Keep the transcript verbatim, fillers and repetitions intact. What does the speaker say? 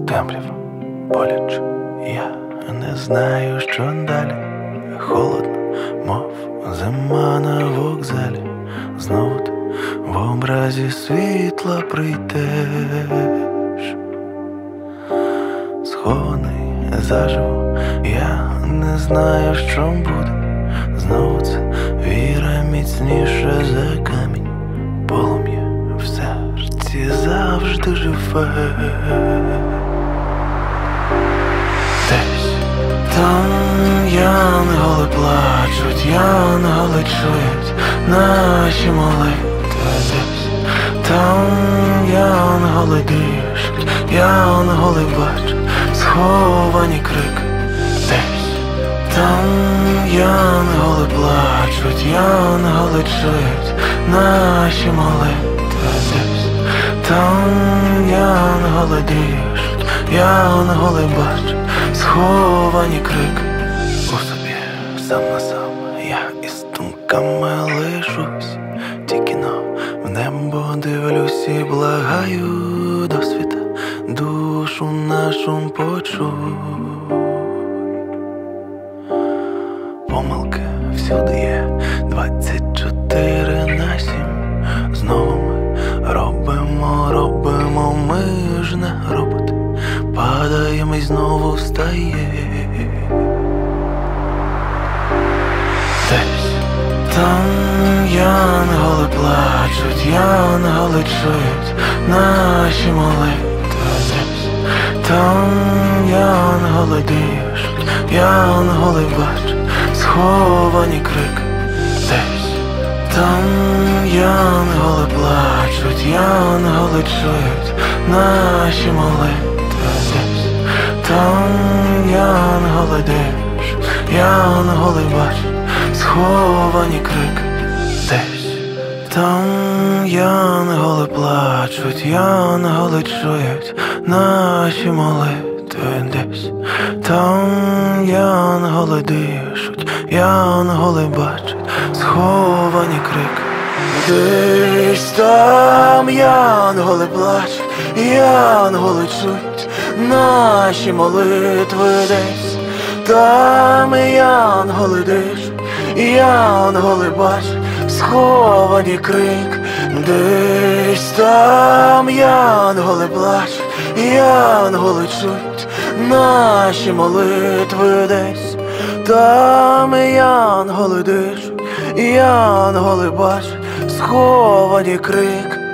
темрява, боляче, я не знаю, що далі. Холодно, мов зима на вокзалі. Знову ти в образі світла прийдеш. Схований заживо, я не знаю, що буде. Знову це віра міцніше за камінь. Полум'я в серці завжди живе. Десь там янголи плачуть, янголи чують наші молитви. Десь там янголи дишуть, янголи бачать сховані крики. Десь там янголи плачуть, янголи чують наші молитви. Десь там янголи дишуть, янголи бачать сховані крики. У собі сам на сам я із думками лишусь. Тільки но в небо дивлюсь і благаю до світа, душу нашу почуй. Помилки всюди є, двадцять чотири на сім. Знову ми робимо, робимо, ми ж не роботи. Падаємо й знову встає. Десь там янголи плачуть, янголи чують наші молитви. Десь там янголи дишуть, янголи бачать сховані крики. Десь там янголи плачуть, янголи чують наші молитви. Десь там янголи дишуть, янголи бачать сховані крики. Десь там янголи плачуть, янголи чують наші молитви. Десь там янголи дишуть, янголи бачать сховані крики. Десь там янголи плачуть, янголи чують наші молитви. Десь там янголи дишуть, янголи бачать сховані крик. Десь там янголи плачуть, янголи чують наші молитви. Десь там янголи дишуть, янголи бачать сховані крик.